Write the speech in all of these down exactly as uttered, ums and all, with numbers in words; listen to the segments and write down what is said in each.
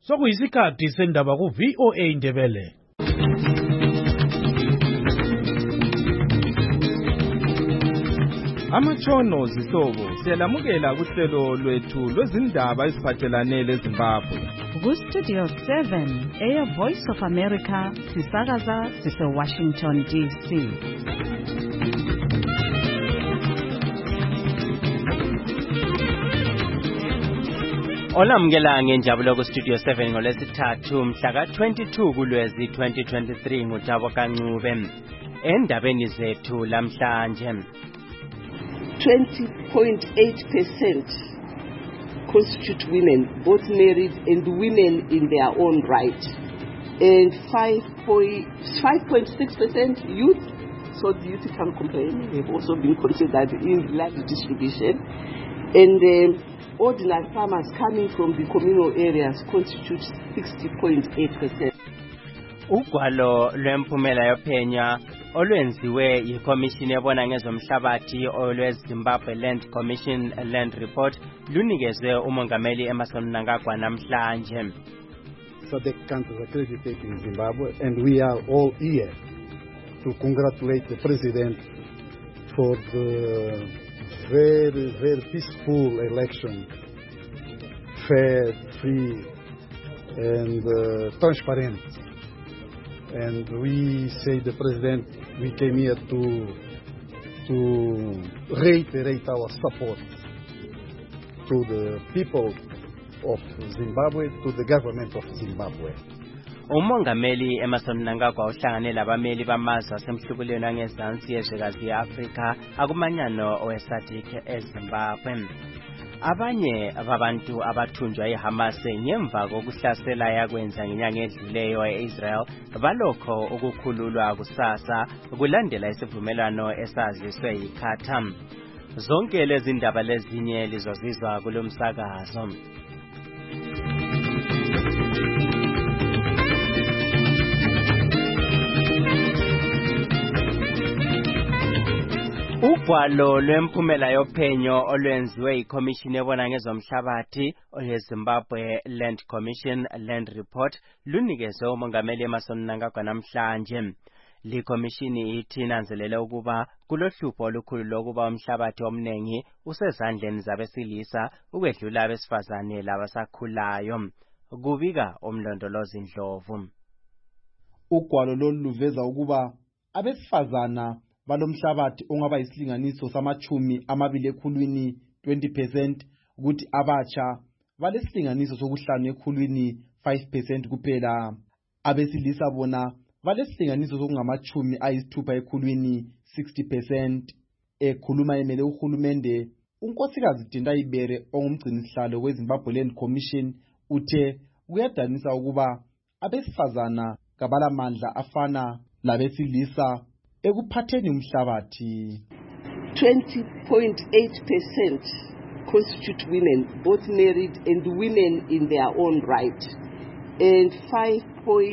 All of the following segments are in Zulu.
Sokuyisikhathi sendaba ku V O A Indebele. Amatshono zihlobo siyalamukela kuhlelo lwethu lwezindaba eziphathelane leZimbabwe. Ku Studio seven, Air Voice of America, sisakaza sise Washington D C. Olamukela ngenjabulo ku Studio seven ngolesithathu mhla ka twenty-two kuLwezi twenty twenty-three nguThabo Kancube. Endabeni zethu lamhlanje, twenty point eight percent constitute women, both married and women in their own right, and five point six percent youth. So the youth can complain. They've also been considered in land distribution, and um, ordinary farmers coming from the communal areas constitute sixty point eight percent. Ugwalo lwemphumela yophenya olwenziwe yikomishini ebona ngezomhlabathi olweZimbabwe Land Commission Land Report lunikezwe umongameli Emmerson Mnangagwa namhlanje. So the country is accredited in Zimbabwe, and we are all here to congratulate the president for the very, very peaceful election, fair, free, and uh, transparent. And we say the president, we came here to to reiterate our support to the people of Zimbabwe, to the government of Zimbabwe. Umongameli Emmerson Mnangagwa uhlangane labameli bamazwe asemhlukulweni angezansi yezwekazi ye-Afrika akumanyano owe-SADC eZimbabwe. Abanye ababantu abathunjwa yiHamas ngemva kokuhlasela yakwenza ngenyanga edluleyo e-Israel balokho ukukhululwa kusasa kulandela isivumelwano esaziswe yiQatar. Zonke lezi ndaba lezinye lizozizwa kulomsakazo. Ugwalo lwemphumela yophenyo olwenziwe yikomishini ebona ngezomhlabathi olweZimbabwe Land Commission Land Report lunikezwe umongameli Emmerson Mnangagwa namhlanje. Likomishini ithi nanzelele ukuba kulohlupho olukhulu lokuba umhlabathi omningi usezandleni zabesilisa ukwedlula abesifazane labasakhulayo. Kubika umlondolozi Ndlovu. Ugwalo lolu luveza ukuba abesifazana balomhlabathi ongaba isilinganiso samachumi amabili ekhulwini twenty percent, ukuthi abatsha balesilinganiso sokuhlanu ekhulwini five percent kuphela. Abesilisa bona balesilinganiso sokungamachumi ayisithupha ekhulwini sixty percent. Ekhuluma emele uhulumende, unkosikazi Dinda Ibere ongumgcinisihlalo weZimbabwe Land Commission uthe kuyadanisa ukuba abesifazana kabalamandla afana labesilisa ekuphatheni umhlabathi. twenty point eight percent constitute women, both married and women in their own right, and five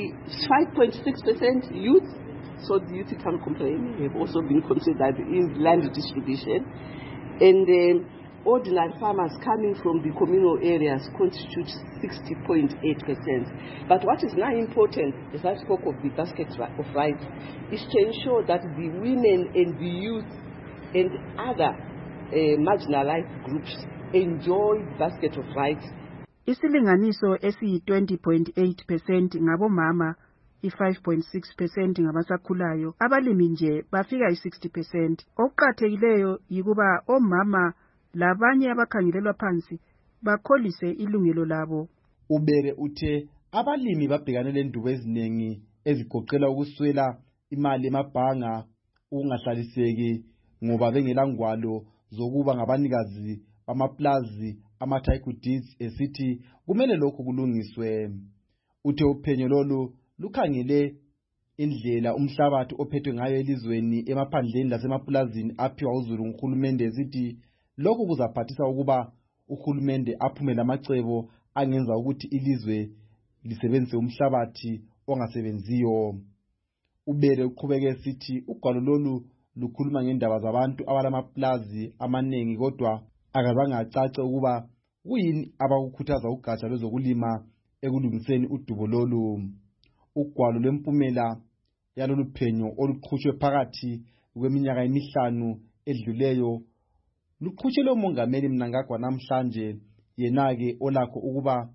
point six percent youth. So the youth can complain. They've also been considered in land distribution, and um, ordinary farmers coming from the communal areas constitute sixty point eight percent. But what is now important, as I spoke of the basket of rights, is to ensure that the women and the youth and other uh, marginalized groups enjoy basket of rights. Isilinganiso esi twenty point eight percent ngabomama, i five point six percent ngabasakhulayo, abalimi nje bafika i sixty percent. Okuqathekileyo yikuba omama labanye abakhangelelwa phansi bakholise ilungelo labo. Ubere uthe abalimi babhekane lendubo eziningi ezigoqela ukuswela imali emabhanga, ukungahlaliseki ngoba bengelangwalo zokuba ngabanikazi bamaplazi ama-title deeds, esithi kumele lokhu kulungiswe. Uthe uphenyo lolu lukhangele indlela umhlabathi ophethwe ngayo elizweni emaphandleni lasemapulazini aphiwa uzulu nguhulumende, esithi lokhu kuzaphathisa ukuba uhulumende aphume lamacebo angenza ukuthi ilizwe lisebenzise umhlabathi ongasebenziyo. Ubere uqhubeke sithi ugwalo lolu lukhuluma ngendaba zabantu abalamaplazi amaningi, kodwa akazange acace ukuba kuyini abakukhuthaza ugatsha lwezokulima ekulungiseni udubo lolu. Ugwalo lwempumela yalolu phenyo oluqhutshwe phakathi kweminyaka emihlanu edluleyo luqhutshelwe umongameli Mnangagwa namhlanje, yena-ke olakho ukuba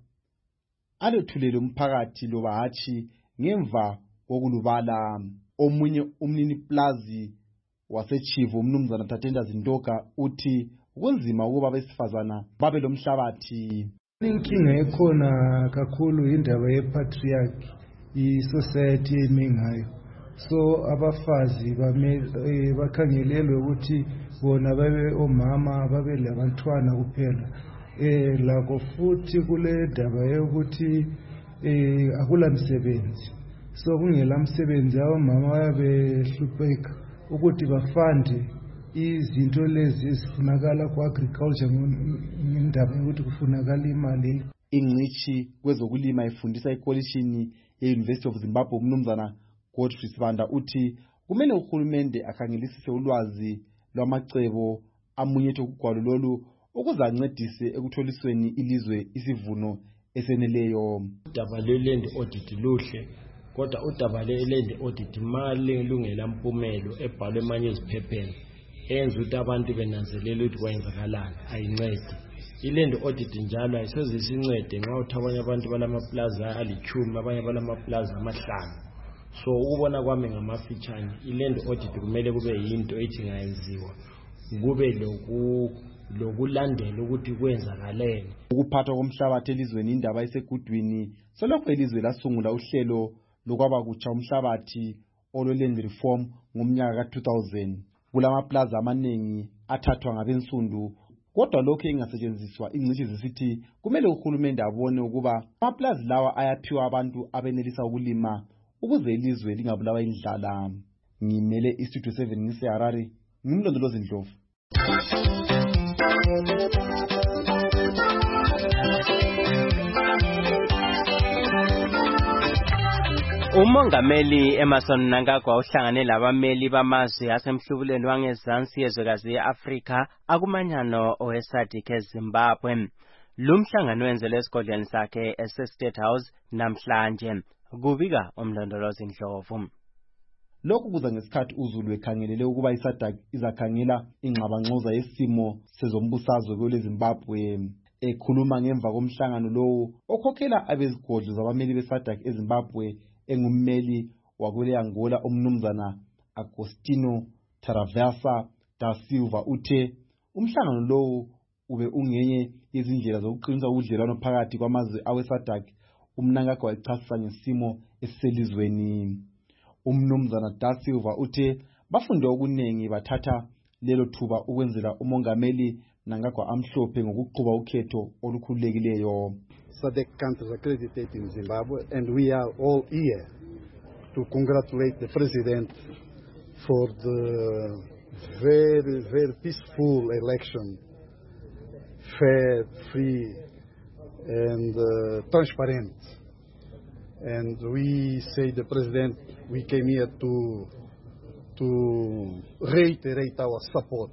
alethulele umphakathi loba hatshi ngemva kokulubala. Omunye umnini plazi waseChivu umnumzana Tatenda Zindoka uthi kunzima ukuba abesifazana babe lomhlabathi. Inkinga ekhona kakhulu indaba yepatriarchy, i-society emi ngayo. So abafazi bakhangelelwe ukuthi bona babe omama, babe labantwana kuphela. Eh lakho futhi kule ndaba yokuthi eh akula msebenzi. So kungela msebenzi abomama bayabehlupheka ukuthi bafande izinto lezi ezifunakala ku agriculture ngindaba ukuthi kufunakala imali. Ingcishi kwezokulima ifundisa ekolishini ye-University of Zimbabwe umnumzana Godfrey Sibanda uthi kumele uhulumende akhangelisise ulwazi lwamacebo amunyetho kugwalo lolu ukuzancedise ekutholisweni ilizwe isivuno eseneleyo. Udaba lwe-land audit luhle, kodwa udaba lwe-land audit mali lungela mpumelo ebhalwe manje eziphepheni enza ukuthi abantu benanzelela ukuthi kwenzakalani ayincedi. I-land audit njalo ayisoze isincede nxa uthi abanye abantu balamaplaza alichumi, abanye balamaplaza amahlanu. So ukubona kwami ngamafitshane i-land audit kumele kube yinto ethi ngayenziwa, kube loku lokulandela ukuthi kwenzakaleni. Ukuphathwa komhlabathi elizweni indaba esegudwini solokho ilizwe lasungula uhlelo lokwaba kutsha umhlabathi olwe-land reform ngomnyaka ka two thousand. Kulamaplaza amaningi athathwa ngabensundu, kodwa lokho engasetshenziswa ingcishi zisithi kumele uhulumende abone ukuba amaplazi lawa ayaphiwa abantu abenelisa ukulima ukuze ilizwe lingabulawa indlala. Ngimele iStudio seven ngiseHarare, ngimlondolozi Ndlovu. Umongameli Emmerson Mnangagwa uhlangane labameli bamazwe asemhlubulweni wangezansi yezwekazi ye-Afrika akumanyano owe-SADC eZimbabwe. Lumhlangano wenzelwe esigodlweni sakhe ese-State House namhlanje. Kubika umlondolozi Ndlovu. Lokhu kuza ngesikhathi uZulu ekhangelele ukuba i-SADC izakhangela ingxabangxoza yesimo sezombusazwe kwele Zimbabwe. Ekhuluma ngemva komhlangano lowo okhokhela abezigodlo zabameli be-SADC eZimbabwe engummeli wakwele Angola umnumzana Agostino Taravasa da Silva uthe umhlangano lowo ube ungenye yezindlela zokuqinisa ubudlelwano phakathi kwamazwe awe-SADC. Umnangagwa echasisa ngesimo esiselizweni. Umnumzana da Silva uthe bafunde okunengi bathatha lelo thuba ukwenzela umongameli Mnangagwa amhlophe ngokuqhuba ukhetho olukhululekileyo. SADC countries accredited in Zimbabwe, and we are all here to congratulate the president for the very, very peaceful election, fair, free, and uh, transparent. And we say the president, we came here to to reiterate our support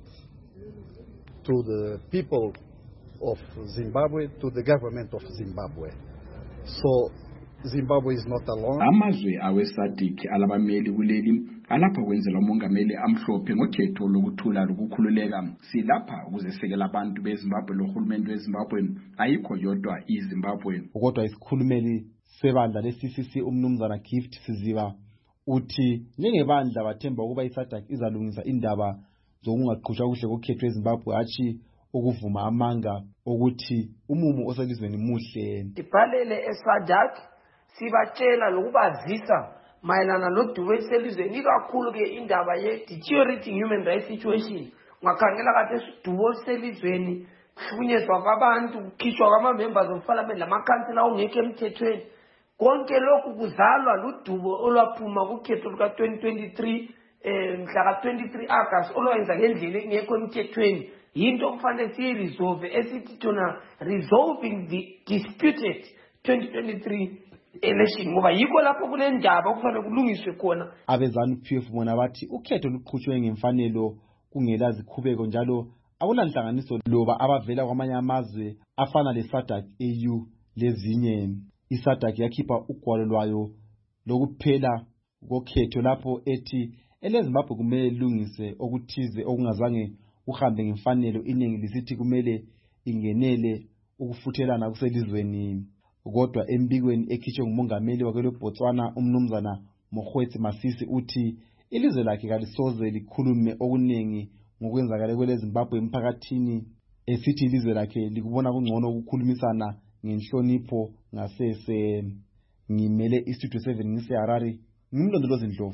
to the people of Zimbabwe, to the government of Zimbabwe. So Zimbabwe is not alone. Amazwe awe-SADC alabameli kuleli alapha kwenzela umongameli amhlophe ngokhetho lokuthula lokukhululeka. Silapha ukuzesekela abantu beZimbabwe lohulumende weZimbabwe, ayikho yodwa iZimbabwe. Kodwa isikhulumeli sebandla le-C C C umnumzana Gift Siziba uthi njengebandla bathemba ukuba i-SADC izalungisa indaba zokungaqhutshwa kuhle kokhetho eZimbabwe hatshi ukuvuma amanga ukuthi umumo oselizweni muhle. Sibhalele eSADC sibatshela lokubazisa mayelana nodubo eselizweni ikakhulu ke indaba ye-deteriorating human rights situation. Ngakhangela kade isidubo eselizweni, kuhlukunyezwa kwabantu, kukhishwa kwama-members of parliament lamakhansila ongekho emthethweni. Konke lokhu kuzalwa ludubo olwaphuma kukhetho luka twenty twenty-three eh mhla ka twenty-three August olwenza ngendlela engekho emthethweni. Yinto okufanele siyiresolve esithi thona resolving the disputed twenty twenty-three election ngoba yikho lapho kunendaba okufanele kulungiswe khona. Abezanu P F bona bathi ukhetho luqhutshwe ngemfanelo kungela zikhubeko njalo akulanhlanganiso loba abavela kwamanye amazwe afana le-SADC A U lezinye. I-SADC yakhipha ugwalo lwayo lokuphela kokhetho lapho ethi eleZimbabwe kumele lungise okuthize okungazange uhambe ngemfanelo. Iningi lisithi kumele ingenele ukufuthelana kuselizweni. Kodwa embikweni ekhishwe ngumongameli wakwe Botswana umnumzana Mokgweetsi Masisi uthi ilizwe lakhe kalisoze likhulume okuningi ngokwenzakala kweleZimbabwe emphakathini, esithi ilizwe lakhe likubona kungcono ukukhulumisana ngenhlonipho ngasese. Ngimele iStudio seven ngise Harare, ngimlondolozi Ndlovu.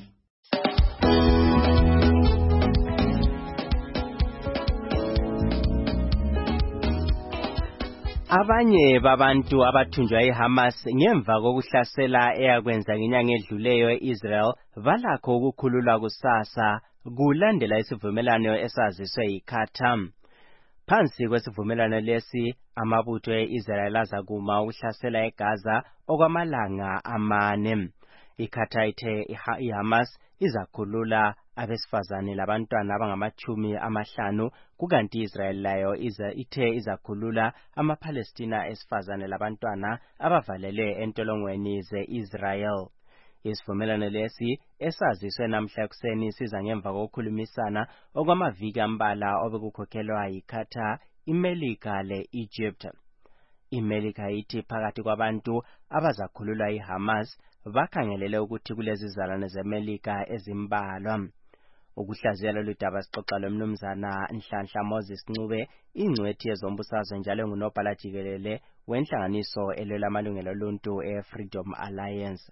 Abanye babantu abathunjwa iHamas ngemva kokuhlasela eyakwenza ngenyanga edluleyo eIsrael balakho ukukhululwa kusasa kulandela isivumelwano esaziswe yiQatar. Phansi kwesivumelwano lesi amabutho eIsrael azakuma ukuhlasela eGaza okwamalanga amane. iQatar ithe iHamas izakhulula abesifazane labantwana abangamachumi amahlanu, kukanti Israel layo iza ithe izakhulula amaPalestina esifazane labantwana abavalelwe entolongweni ze-Israel. Isivumelwano lesi esaziswe namhla ekuseni siza ngemva kokukhulumisana okwamaviki ambala obekukhokhelwa yiQatar, iMelika le-Egypt. iMelika ithi phakathi kwabantu abazakhululwa iHamas bakhangelele ukuthi kulezi zalwane zeMelika ezimbalwa. Ukuhlaziya lolu daba sixoxa lomnumzana Nhlanhla Moses Ncube, ingcwethi yezombusazwe njalo ngunobhala jikelele wenhlanganiso elwela amalungelo oluntu eFreedom Alliance.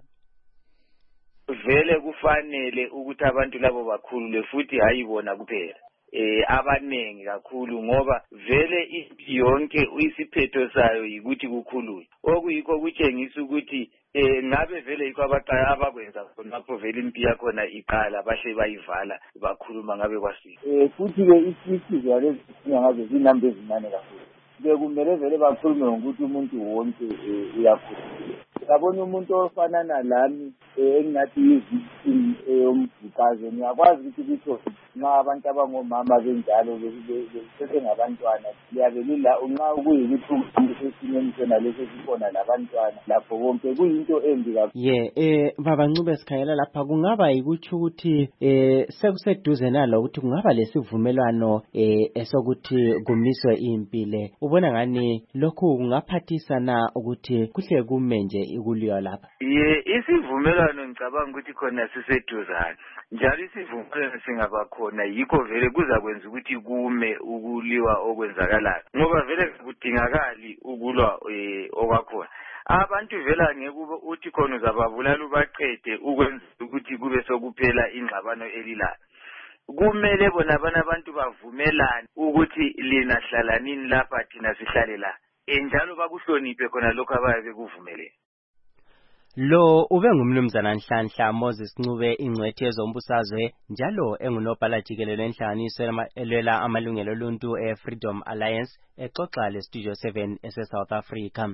Vele kufanele ukuthi abantu labo bakhulule futhi hayibona kuphela. Eh abanengi kakhulu ngoba vele impi yonke uyisiphetho sayo yikuthi kukhulule. Okuyikho kutshengisa ukuthi eh ngabe vele yikho abaqala abakwenza khonapho vele impi yakhona iqala bahle bayivala bakhuluma ngabe kwasini. Eh futhi ke isizwe yalezi ngaze zinambe ezincane kakhulu. Bekumele vele bakhulume ngokuthi umuntu wonke uyakhuluma. Yabona umuntu ofana nalami engathi izicini eyomvukazo ngiyakwazi ukuthi bitho nxa abantu abangomama benjalo bese ngabantwana liyabelila unqa kuyikuthi umuntu esimeni sena leso sikhona labantwana lapho konke kuyinto embi kakhulu. Ye eh baba Ncube sikhayela lapha kungaba yikuthi ukuthi eh sekuseduze nalo ukuthi kungaba lesivumelwano eh esokuthi kumiswe impile. Ubona ngani lokhu kungaphathisa na ukuthi kuhle kume nje ikuliwa lapha? Ye isivumelwano ngicabanga ukuthi khona siseduzana. Njalo isivumelwano singaba khona yikho vele kuzakwenza ukuthi kume ukuliwa okwenzakalayo. Ngoba vele kudingakali ukulwa eh okwakhona. Abantu vela ngeke uthi khona uzababulala ubaqede ukwenza ukuthi kube sokuphela ingxabano elilayo. Kumele bona bana abantu bavumelane ukuthi lina hlalanini lapha thina sihlale la. Enjalo bakuhloniphe khona lokho abaye bekuvumelene. Lo ube ngumnumzana Nhlanhla Moses Ncube, ingcwethi yezombusazwe njalo engunobhala jikelele enhlanganiso elwela amalungelo oluntu eFreedom Alliance, exoxa leStudio seven ese South Africa.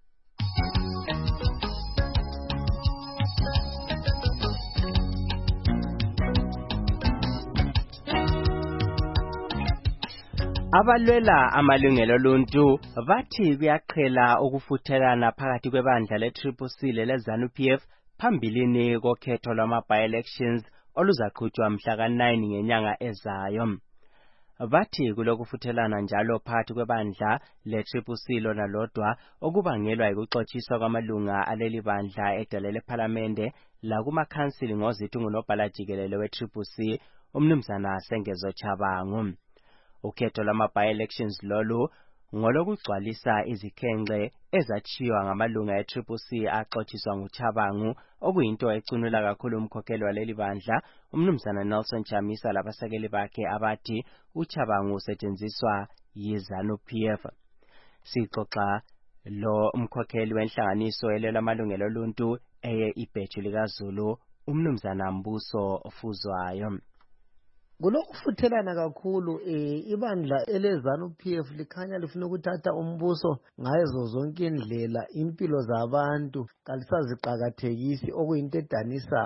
Abalwela amalungelo oluntu bathi kuyaqhela ukufuthelana phakathi kwebandla le-Triple C lele-ZANU-P F phambilini kokhetho lwama-by-elections oluzaqhutshwa mhla ka nine ngenyanga ezayo. Bathi kulokufuthelana njalo phakathi kwebandla le-Triple C lona lodwa okubangelwa yikuxotshiswa kwamalunga aleli bandla edale lephalamende lakumakhansili ngozithu ngunobhala jikelele we-Triple C umnumzana Sengezo Chabangu. Ukhetho lwama-by-elections lolu ngolokugcwalisa izikhenxe ezachiwa ngamalunga e-Triple C axotshiswa nguChabangu, okuyinto ecunula kakhulu umkhokheli waleli bandla umnumzana Nelson Chamisa labasekeli bakhe abathi uChabangu usetshenziswa yiZANU-P F. Sixoxa lo umkhokheli wenhlanganiso elwela amalungelo oluntu eye ibheju likaZulu umnumzana Mbuso Ofuzwayo. Kulokufuthelana kakhulu eh ibandla eleZANU-P F likhanya lifuna ukuthatha umbuso ngazo zonke indlela, impilo zabantu kalisaziqhakathekisi okuyinto edanisayo.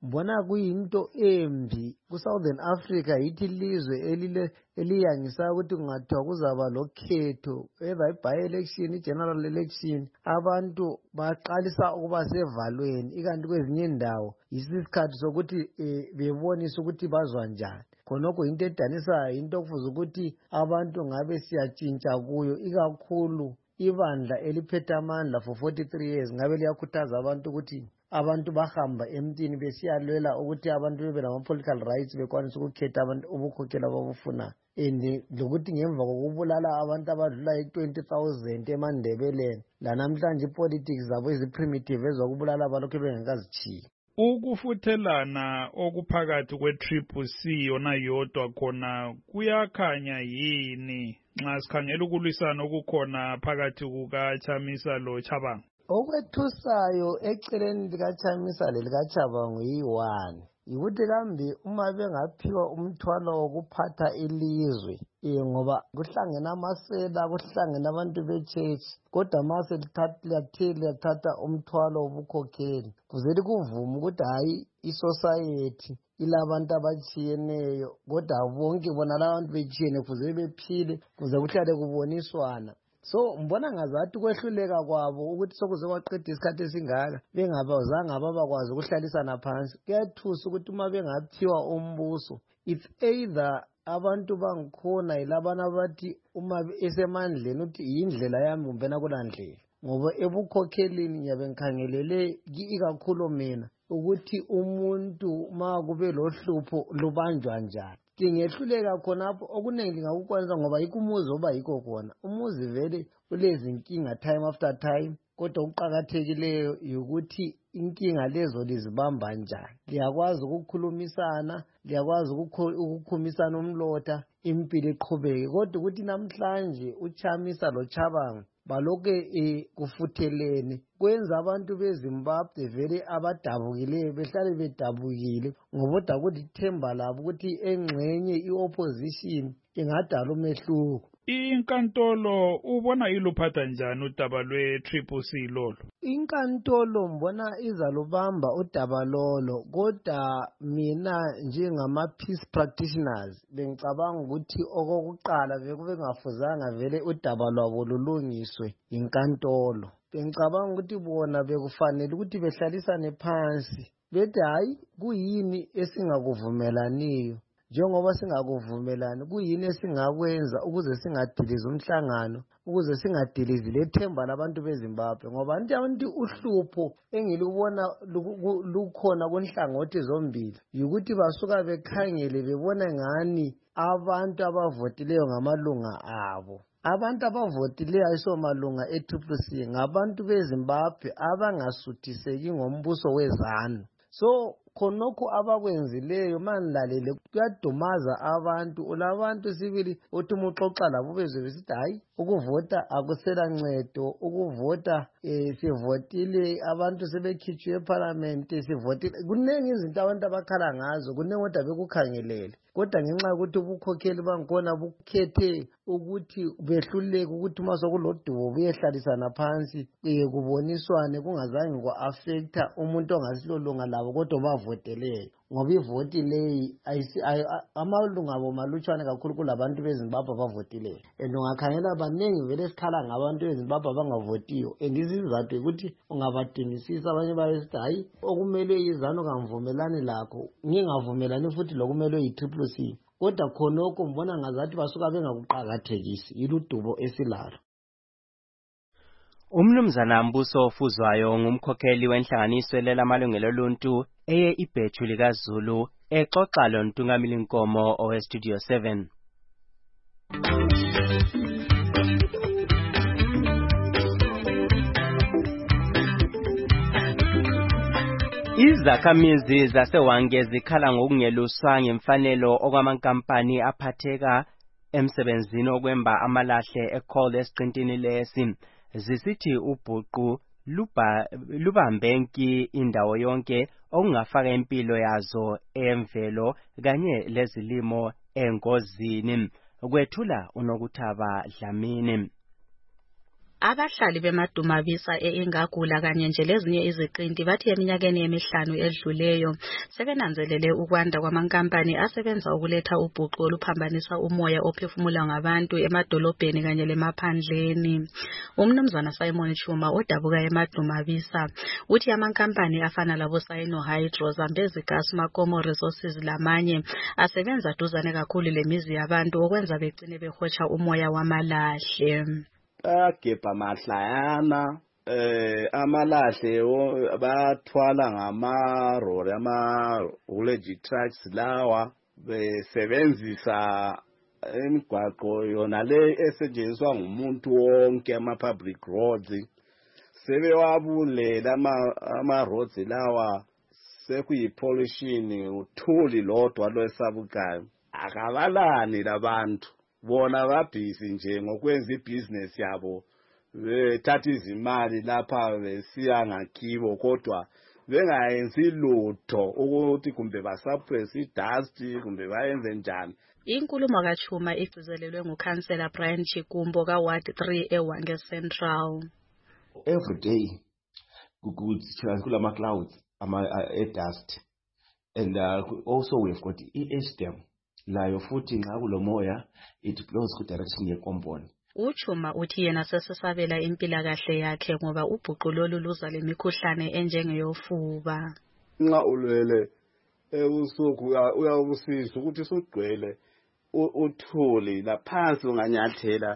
mbona kuyinto embi ku-Southern Africa yithi ilizwe elile eliyangisayo ukuthi kungathiwa kuzaba lokhetho either i-by-election i-general election abantu baqalisa ukuba sevalweni ikanti kwezinye indawo yisikhathi sokuthi um bebonise ukuthi bazwa njani khonokho into edanisayo into okufuza ukuthi abantu ngabe siyatshintsha kuyo ikakhulu ibandla eliphethe amandla for forty-three years ngabe liyakhuthaza abantu ukuthi abantu bahamba emntini besiyalwela ukuthi abantu bebe nama-political rights bekwanisa ukukhetha abantu ubukhokhela ababufunayo and lokuthi ngemva kokubulala abantu abadlula i-twenty thousand emandebeleni lanamhlanje i-politics zabo eziprimitive ezokubulala abalokhu bengekazitshiyi. Ukufuthelana okuphakathi kwe-Triple C yona yodwa khona kuyakhanya yini nxa sikhangela ukulwisana okukhona phakathi kukaChamisa loChabanga? Okwethusayo eceleni likaChamisa lelikaChabanga yi-one yikuthi kambe uma bengaphiwa umthwalo wokuphatha ilizwe um ngoba kuhlangene amasela kuhlangene abantu bechechi kodwa ma selithathe liyathatha umthwalo wobukhokheli kuzeli kuvuma ukuthi hhayi isociety ilabantu abatshiyeneyo kodwa bonke bona labantu betshiyene kuze bephile kuze kuhlale kuboniswana. So mbona ngazathi kwehluleka kwabo ukuthi sokuze kwaqeda isikhathi esingaka bengabazanga ababakwazi ukuhlalisana phansi kuyathusa ukuthi uma bengaphiwa umbuso it's either abantu bangikhona yilabana bathi uma esemandleni ukuthi yindlela yami kumbena kulandlela ngoba ebukhokhelini ngiyabe ngikhangelele ikakhulu mina ukuthi umuntu ma kube lohlupho lubanjwa njani singehluleka khonapho okuningi ngakukwenza ngoba yikho umuzi oba yikho khona umuzi vele ulezi nkinga time after time kodwa ukuqakathekileyo ukuthi inkinga lezo lizibamba njani liyakwazi ukukhulumisana liyakwazi ukukhumisana umlotha impilo iqhubeke kodwa ukuthi namhlanje uChamisa loChabanga baloke e kufuthelene kwenza abantu beZimbabwe vele abadabukileyo behlale bedabukile ngoba ukuthi themba labo ukuthi engxenye iopposition ingadala umehluko. Inkantolo ubona iluphatha njani udaba lwe-Triple C lolo? Inkantolo mbona izalubamba udaba lolo kodwa mina njengama-peace practitioners bengicabanga ukuthi okokuqala bekube ngafuzanga vele udaba lwabo lulungiswe inkantolo. Bengicabanga ukuthi bona bekufanele ukuthi behlalisane phansi bethi hayi kuyini esingakuvumelaniyo njengoba singakuvumelani kuyini esingakwenza ukuze singadilizi umhlangano ukuze singadilizi lethemba labantu beZimbabwe ngoba nje abantu uhlupho engilubona lukhona kunhlangothi zombili ukuthi basuka bekhangele bebona ngani abantu abavotileyo ngamalunga abo. Abantu abavotileyo ayisomalunga e-Triple C ngabantu beZimbabwe abangasuthiseki ngombuso wezanu. So khonokho abakwenzileyo manilalele kuyadumaza abantu ulabantu sibili uthi umuxoxa labo bezwe besithi hayi ukuvota akusela ncedo ukuvota eh sivotile abantu sebekhitshwe eParliament sivotile kunengi izinto abantu abakhala ngazo kunengi kodwa bekukhangelele kodwa ngenxa yokuthi ubukhokheli bangkhona bukhethe ukuthi behluleke ukuthi uma sokulodubo buyehlalisana phansi kuboniswane kungazange kwa-affecta umuntu ongasilolunga labo kodwa bavoteleyo ngoba ivoti leyi amalunga abo malutshwane kakhulu kulabantu beZimbabwe abavotileyo and ungakhangela baningi vele sikhala ngabantu beZimbabwe abangavotiyo and isizathu ukuthi ungabadingisisa abanye bayesithi hayi okumele izanu kamvumelani lakho ngingavumelani futhi lokumele yi-Triple C kodwa khonokho mbona ngazathi basuka bengakuqakathekisi iludubo esilalo. Umnumzana Mbuso Ofuzwayo ngumkhokheli wenhlanganiso lelamalungelo oluntu eye ibhethu likaZulu exoxa loNtungamili Nkomo owe Studio seven. Izakhamizi zaseWange zikhala ngokungeluswa ngemfanelo okwamankampani aphatheka emsebenzini okwemba amalahle eCoal esiqintini lesi. Zisithi ubhuqu luba lubambenki indawo yonke okungafaka impilo yazo emvelo kanye lezilimo engozini kwethula uNokuthaba Dlamini. Abahlali beMadumabisa eIngagula kanye nje lezinye iziqinti bathi eminyakeni emihlanu edluleyo sebenanzelele ukwanda kwamankampani asebenza ukuletha ubhuqu oluphambanisa umoya ophefumulwa ngabantu emadolobheni kanye lemaphandleni. Umnumzana Simon Chuma odabuka eMadumabisa uthi amankampani afana labo Sinohydro, Zambezi Gas, Makomo Resources lamanye asebenza duzane kakhulu lemizi yabantu okwenza begcine behotsha umoya wamalahle. Agebha mahlayana eh amalahle bathwala ngamaroli ama-haulage trucks lawa besebenzisa imigwaqo yona le esetshenziswa ngumuntu wonke ama-public roads. Sebewabulela ama-roads lawa sekuyipollution, uthuli lodwa lwesabukayo. Akabalani labantu bona babhizi nje ngokwenza ibusiness yabo, bethatha izimali lapha besiya ngakibo kodwa bengayenzi lutho ukuthi kumbe basuppress idust kumbe bayenze njani. Inkulumo kaChuma igcizelelwe nguKhansela Brian Chikumbo kaWard three eWange Central. Every day kulama clouds ama dust, and uh, also we've got I-H D M layo futhi nxa kulomoya it blows ku direction yekomponi. uChuma uthi yena sesesabela impilakahle yakhe ngoba ubhuqu lolu luza lemikhuhlane enjengeyofuba. Nxa ulwele ebusuku uyawusizwa ukuthi sugcwele uthuli laphansi unganyathela.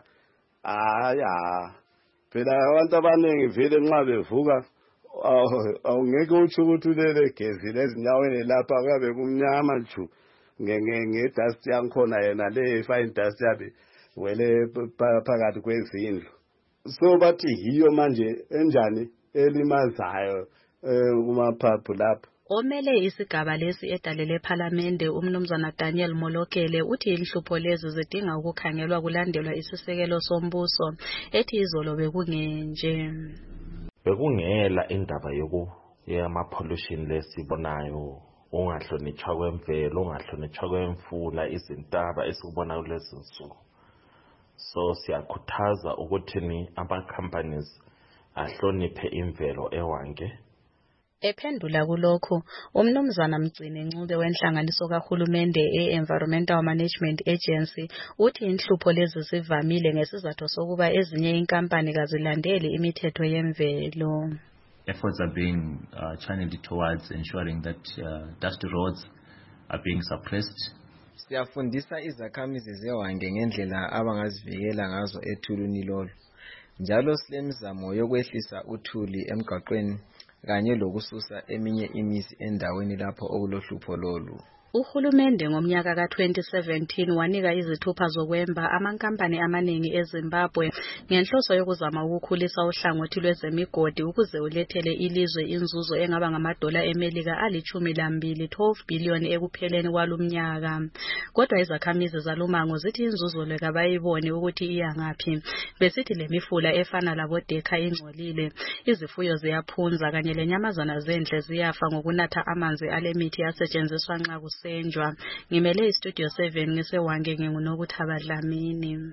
Aya phela abantu abaningi vele nxa bevuka awungeke utsho ukuthi ulele gezile ezinyaweni lapha kuyabe kumnyama nju ngedust yankhona yena le fine dust yabe wele phakathi kwezindlu. So bathi hiyo manje enjani elimazayo kumaphaphu lapha. Omele isigaba lesi edalele parliamente umnumzana Daniel Molokele uthi inhlupho lezi zidinga ukukhangelwa kulandelwa isisekelo sombuso ethi izolo bekungenje. Bekungela indaba yoku yama pollution lesibonayo, ungahlonitshwa kwemvelo, ungahlonitshwa kwemfula, izintaba esikubona kulezi nsuku. So siyakhuthaza ukuthi ni ama companies ahloniphe imvelo eWange. Ephendula kulokho umnumzana Mgcini Ncube wenhlanganiso kahulumende e-Environmental Management Agency uthi inhlupho lezi zivamile ngesizathu sokuba ezinye inkampani kazilandeli imithetho yemvelo. Efforts are being uh, channeled towards ensuring that uh, dusty roads are being suppressed. Siyafundisa izakhamizi zeWange ngendlela abangazivikela ngazo ethulini lolu. Njalo silemizamo yokwehlisa uthuli emgaqweni kanye lokususa eminye imizi endaweni lapho okulohlupho lolu. Uhulumende ngomnyaka ka twenty seventeen wanika izithupha zokwemba amankampani amaningi eZimbabwe ngenhloso yokuzama ukukhulisa uhlangothi lwezemigodi ukuze ulethele ilizwe inzuzo engaba ngamadola eMelika alichumi lambili twelve billion ekupheleni kwalumnyaka. Kodwa izakhamizi zalumango zithi inzuzo le kabayiboni ukuthi iya ngaphi. Besithi lemifula efana labo Dekha ingcolile, izifuyo ziyaphunza kanye lenyamazana zendle ziyafa ngokunatha amanzi alemithi asetshenziswa nxa senjwa. Ngimele istudio seven ngiseWange nginguNokuthaba Dlamini.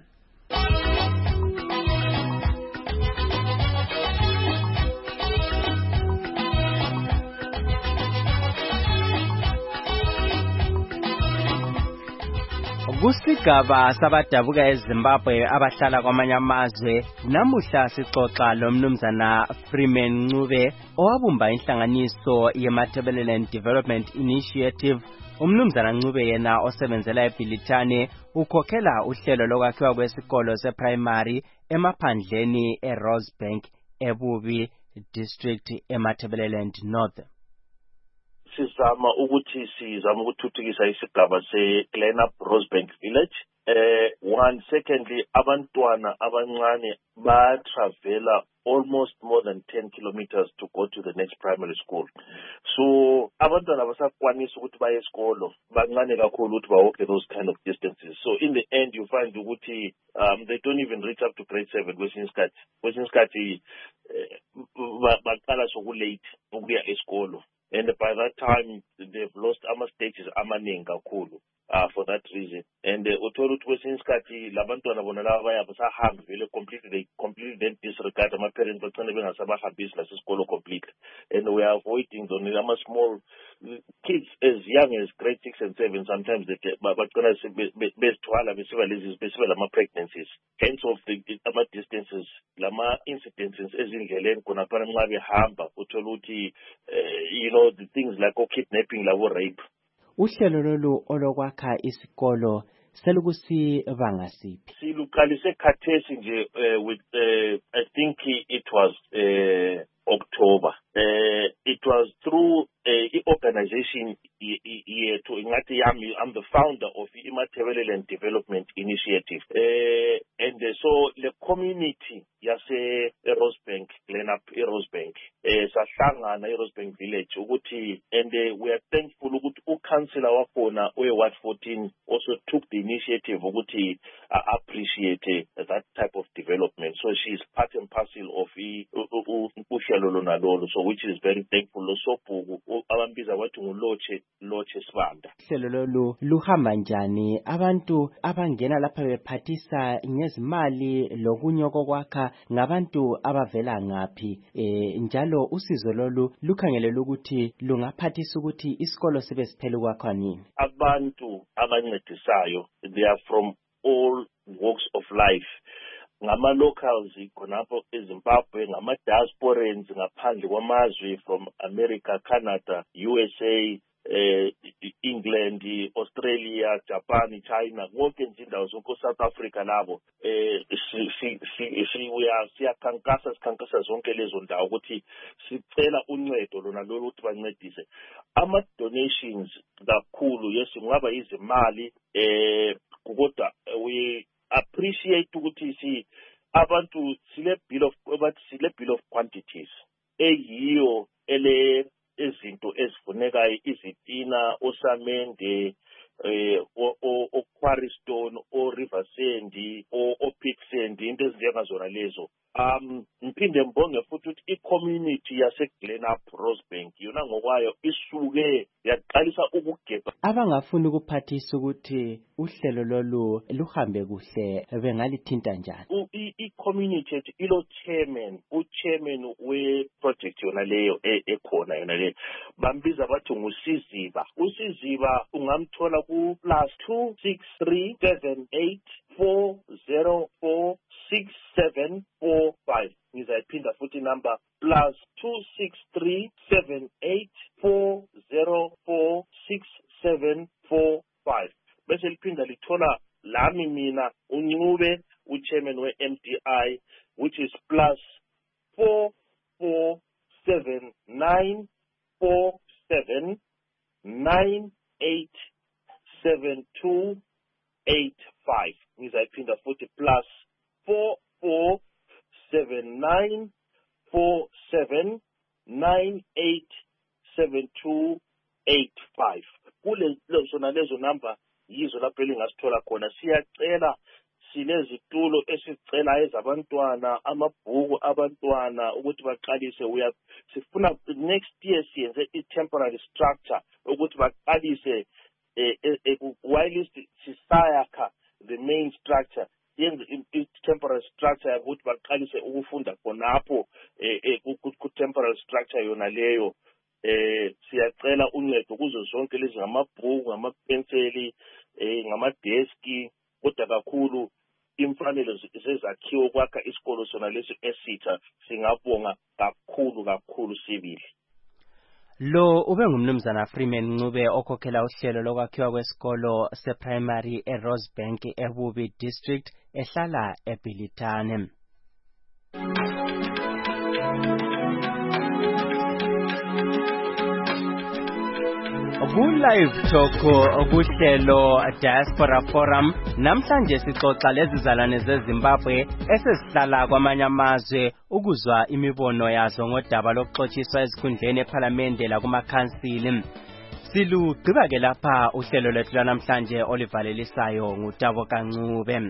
Kusigaba sabadabuka eZimbabwe abahlala kwamanye amazwe namuhla sixoxa lomnumzana Freeman Ncube owabumba inhlanganiso ye-Matabeleland Development Initiative. Umnumzana Ncube yena osebenzela eBhilitane ukhokhela uhlelo lokwakhiwa kwesikolo seprimary emaphandleni eRosebank eBubi district eMatabeleland North. Sizama ukuthi sizama ukuthuthukisa isigaba seCleanup Rosebank Village. Eh one secondly abantwana abancane ba travela almost more than ten kilometers to go to the next primary school. So abantwana basakwanisa ukuthi baye esikolo bancane kakhulu ukuthi bawalk those kind of distances. So in the end you find ukuthi um they don't even reach up to grade seven kwesinye isikhathi. Kwesinye isikhathi baqala soku late ukuya esikolo. And by that time, they've lost ama stages amaningi kakhulu. uh, for that reason. And uthola ukuthi kwesinye isikhathi labantwana bona laba bayabo sahambe vele completely they completely then disregard ama parents bagcina bengasabahambisi nasesikolo completely. And we are avoiding those ama small kids as young as grade six and seven sometimes they bagcina besithwala besiba lezi besiba lama pregnancies. Hence of the ama distances lama incidences ezindleleni khona phana nxa behamba uthola ukuthi you know the things like kidnapping labo rape. Uhlelo lolu olokwakha isikolo selukusibanga siphi? Siluqalise khathesi nje with uh, I think it was uh, October. Uh, it was through uh, organization yethu ingathi yami I'm the founder of Imathebelele Development Initiative. Uh, and uh, so the community yase Rosebank, Glenup Rosebank, eh sahlangana eRosebank village ukuthi and uh, we are thankful ukuthi ucouncillor wakhona we Ward fourteen also took the initiative ukuthi uh, appreciate uh, that type of development. So she is part and parcel of uhlelo lona lolo, so which is very thankful. Losophuku abambiza wathi nguloche loche sibanda. Uhlelo lolu luhamba njani? Abantu abangena lapha bephathisa ngezimali lokunye kokwakha ngabantu abavela ngaphi? Eh njalo usizo lolu lukhangelele ukuthi lungaphathisa ukuthi isikolo sibe siphele kwakho nini? Abantu abancedisayo they are from all walks of life. Ngama locals khonapho eZimbabwe, ngama diasporans ngaphandle kwamazwe from America, Canada, U S A, eh, England, Australia, Japan, China, wonke izindawo zonke South Africa labo eh si si si we are siyakhankasa sikhankasa zonke lezo ndawo ukuthi sicela uncedo lona lolu ukuthi bancedise ama donations kakhulu. Yes, ngaba izimali eh kodwa we appreciate ukuthi si abantu sile bill of but sile bill of quantities eyiyo ele izinto ezifunekayo izitina osamende eh o quarry stone o river sand o pit sand into ezinjengazona lezo. Um ngiphinde mbonge futhi ukuthi i-community yase Glenup Rosebank yona ngokwayo isuke yaqalisa ukugeba. Abangafuni ukuphathisa ukuthi uhlelo lolu luhambe kuhle bengalithinta njani? I-community yethu ilo chairman, u-chairman we project yona leyo ekhona yona le bambiza bathi nguSiziba. uSiziba ungamthola ku plus two six three seven eight four zero four six seven four five. Ngizayiphinda futhi number plus two six three seven eight four zero four six seven four five. Bese liphinda lithola lami mina uNcube uchairman we M D I which is plus four four seven nine four seven nine eight seven two eight five. Ngizayiphinda futhi plus four four seven nine four seven nine eight seven two eight five. Kule lezo na lezo number yizo lapho elingasithola khona. Siyacela sinezitulo esicela ezabantwana, amabhuku abantwana ukuthi baqalise. We are sifuna next year siyenze i-temporary structure ukuthi baqalise while sisayakha the main structure yenze i-temporary structure ukuthi baqalise ukufunda khonapho ku-temporary structure yona leyo. Eh siyacela uncedo kuzo zonke lezi ngamabhuku, ngamapenseli, eh ngamadeski, kodwa kakhulu imfanelo zezakhiwo kwakha isikolo sona lesi esitha. Singabonga kakhulu kakhulu sibili. Lo ube ngumnumzana Freeman Ncube okhokhela uhlelo lokwakhiwa kwesikolo seprimary eRosebank eBubi district ehlala eBilitane. Ku-live talk kuhlelo Diaspora Forum namhlanje sixoxa lezizalwane zeZimbabwe esesihlala kwamanye amazwe ukuzwa imibono yazo ngodaba lokuxotshiswa ezikhundleni eParliament lakumakhansili. Silugqiba ke lapha uhlelo lwethu namhlanje olivalelisayo nguTabo Kancube.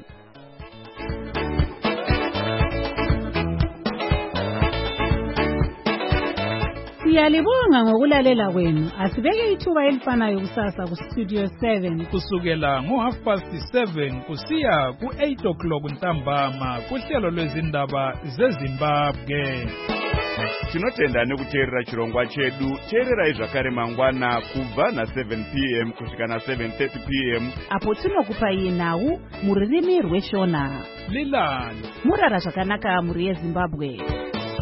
Siyalibonga ngokulalela kwenu. Asibeke ithuba elifanayo kusasa ku Studio seven kusukela ngo half past seven kusiya ku eight o'clock ntambama kuhlelo lwezindaba zeZimbabwe. Tinotenda kuteerera chirongwa chedu. Teererai zvakare mangwana kubva na seven p m kusvika na seven thirty p m apo tinokupai nhau mururimi rweshona. Lilani murara zvakanaka muri yeZimbabwe.